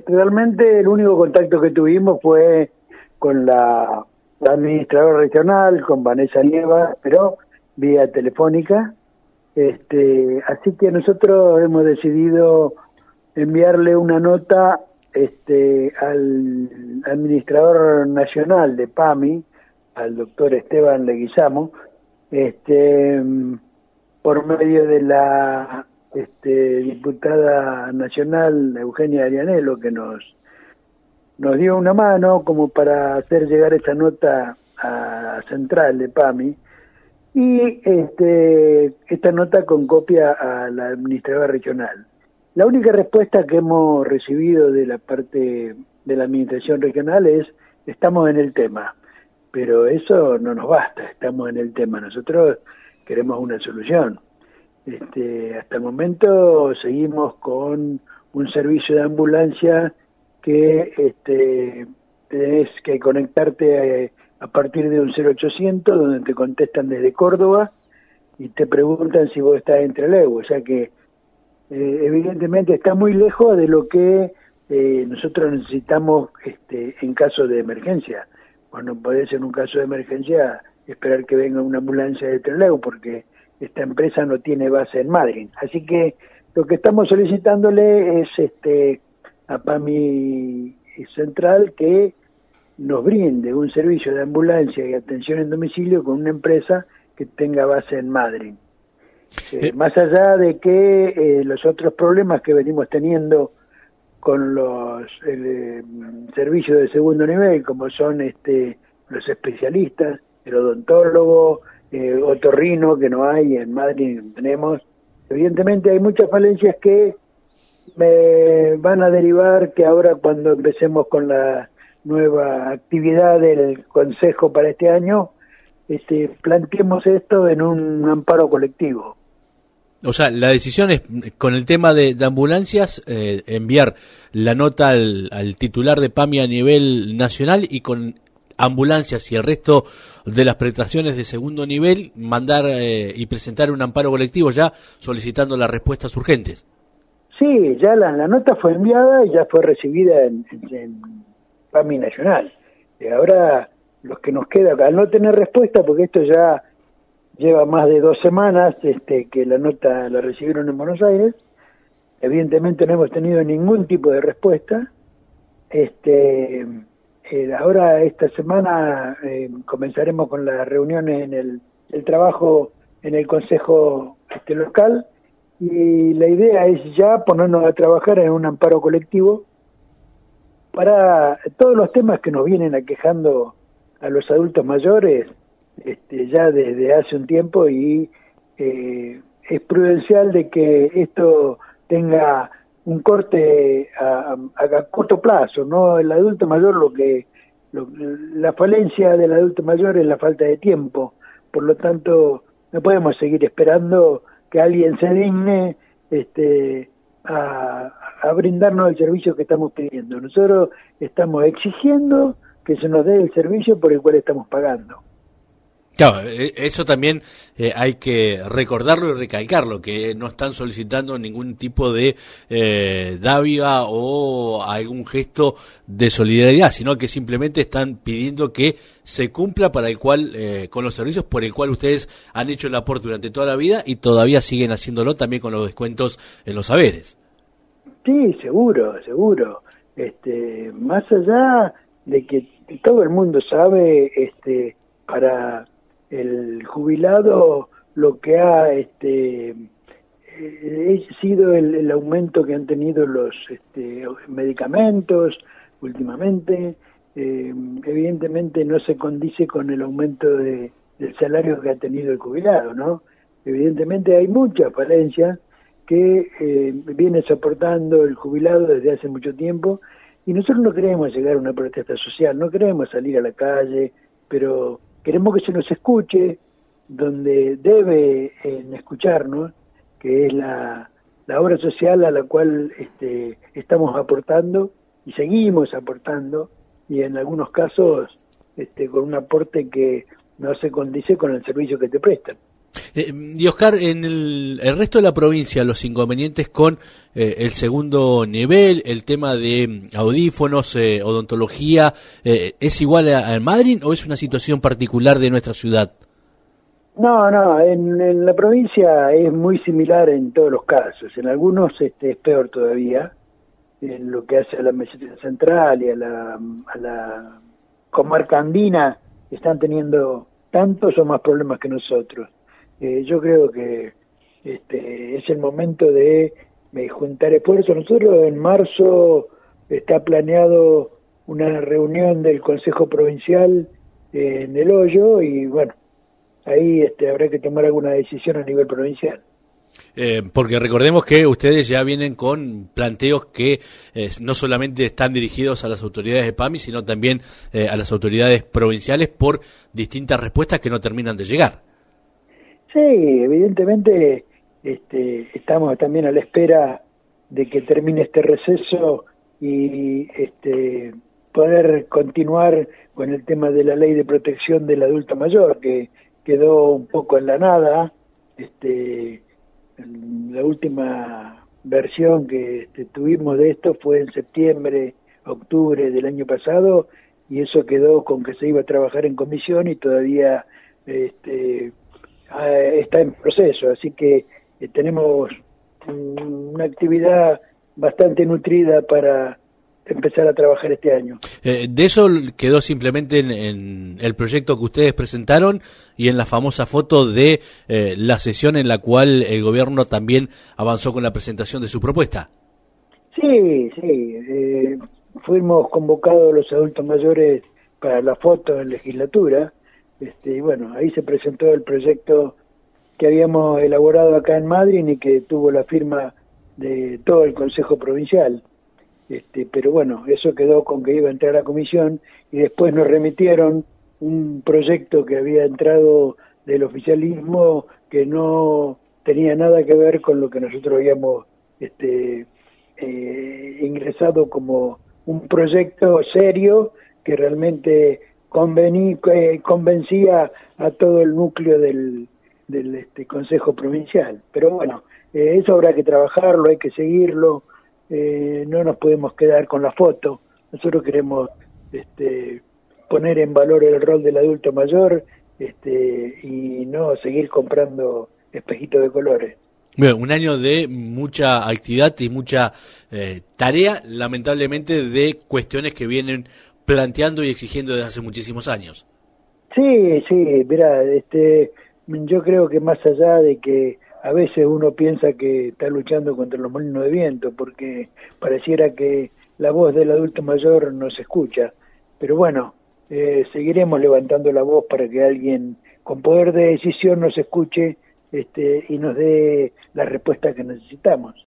realmente el único contacto que tuvimos fue con la administradora regional, con Vanessa Nieva, pero vía telefónica. Así que nosotros hemos decidido enviarle una nota al administrador nacional de PAMI, al doctor Esteban Leguizamo, por medio de la diputada nacional Eugenia Arianello, que nos dio una mano como para hacer llegar esta nota a Central de PAMI, y esta nota con copia a la administradora regional. La única respuesta que hemos recibido de la parte de la administración regional es: estamos en el tema, pero eso no nos basta, estamos en el tema, nosotros queremos una solución. Hasta el momento seguimos con un servicio de ambulancia que tenés que conectarte a partir de un 0800, donde te contestan desde Córdoba y te preguntan si vos estás en Trelew, o sea que evidentemente está muy lejos de lo que nosotros necesitamos en caso de emergencia. Bueno, podés en un caso de emergencia esperar que venga una ambulancia de Trelew, porque esta empresa no tiene base en Madrid. Así que lo que estamos solicitándole es a PAMI Central que nos brinde un servicio de ambulancia y atención en domicilio con una empresa que tenga base en Madrid. Más allá de que los otros problemas que venimos teniendo con los servicios de segundo nivel, como son los especialistas, el odontólogo, otorrino, que no hay en Madrid, no tenemos. Evidentemente hay muchas falencias que van a derivar que ahora, cuando empecemos con la nueva actividad del Consejo para este año, planteemos esto en un amparo colectivo. O sea, la decisión es, con el tema de ambulancias, enviar la nota al titular de PAMI a nivel nacional, y con ambulancias y el resto de las prestaciones de segundo nivel mandar y presentar un amparo colectivo ya solicitando las respuestas urgentes. Sí, ya la nota fue enviada y ya fue recibida en PAMI Nacional. Y ahora los que nos queda, al no tener respuesta, porque esto ya lleva más de 2 semanas que la nota la recibieron en Buenos Aires, evidentemente no hemos tenido ningún tipo de respuesta. Ahora esta semana comenzaremos con las reuniones en el trabajo en el Consejo local, y la idea es ya ponernos a trabajar en un amparo colectivo para todos los temas que nos vienen aquejando a los adultos mayores ya desde hace un tiempo, y es prudencial de que esto tenga un corte a corto plazo, ¿no? El adulto mayor, la falencia del adulto mayor es la falta de tiempo. Por lo tanto, no podemos seguir esperando que alguien se digne a brindarnos el servicio que estamos pidiendo. Nosotros estamos exigiendo que se nos dé el servicio por el cual estamos pagando. Claro, eso también hay que recordarlo y recalcarlo, que no están solicitando ningún tipo de dádiva o algún gesto de solidaridad, sino que simplemente están pidiendo que se cumpla para el cual con los servicios por el cual ustedes han hecho el aporte durante toda la vida y todavía siguen haciéndolo, también con los descuentos en los saberes. Sí, seguro. Más allá de que todo el mundo sabe, para el jubilado lo que ha sido el aumento que han tenido los medicamentos últimamente, evidentemente no se condice con el aumento del salario que ha tenido el jubilado, ¿no? Evidentemente hay muchas falencias que viene soportando el jubilado desde hace mucho tiempo, y nosotros no queremos llegar a una protesta social, no queremos salir a la calle, pero queremos que se nos escuche donde debe escucharnos, que es la obra social a la cual estamos aportando y seguimos aportando, y en algunos casos con un aporte que no se condice con el servicio que te prestan. Y Oscar, en el resto de la provincia, los inconvenientes con el segundo nivel, el tema de audífonos, odontología, ¿es igual a Madrid o es una situación particular de nuestra ciudad? No, en la provincia es muy similar en todos los casos. En algunos es peor todavía, en lo que hace a la meseta central y a la comarca andina, están teniendo tantos o más problemas que nosotros. Yo creo que es el momento de juntar esfuerzos. Nosotros en marzo está planeado una reunión del Consejo Provincial en El Hoyo y bueno, ahí habrá que tomar alguna decisión a nivel provincial. Porque recordemos que ustedes ya vienen con planteos que no solamente están dirigidos a las autoridades de PAMI, sino también a las autoridades provinciales por distintas respuestas que no terminan de llegar. Sí, evidentemente estamos también a la espera de que termine este receso y poder continuar con el tema de la ley de protección del adulto mayor, que quedó un poco en la nada. La última versión que tuvimos de esto fue en septiembre, octubre del año pasado, y eso quedó con que se iba a trabajar en comisión y todavía está en proceso, así que tenemos una actividad bastante nutrida para empezar a trabajar este año. De eso quedó simplemente en el proyecto que ustedes presentaron y en la famosa foto de la sesión en la cual el gobierno también avanzó con la presentación de su propuesta. Sí, fuimos convocados los adultos mayores para la foto en legislatura, y bueno, ahí se presentó el proyecto que habíamos elaborado acá en Madrid y que tuvo la firma de todo el Consejo Provincial. Pero bueno, eso quedó con que iba a entrar a comisión y después nos remitieron un proyecto que había entrado del oficialismo que no tenía nada que ver con lo que nosotros habíamos ingresado como un proyecto serio que realmente convencía a todo el núcleo del Consejo Provincial. Pero bueno, eso habrá que trabajarlo, hay que seguirlo. No nos podemos quedar con la foto. Nosotros queremos poner en valor el rol del adulto mayor y no seguir comprando espejitos de colores. Bueno, un año de mucha actividad y mucha tarea, lamentablemente, de cuestiones que vienen planteando y exigiendo desde hace muchísimos años. Sí, mirá, yo creo que más allá de que a veces uno piensa que está luchando contra los molinos de viento, porque pareciera que la voz del adulto mayor no se escucha. Pero bueno, seguiremos levantando la voz para que alguien con poder de decisión nos escuche y nos dé la respuesta que necesitamos.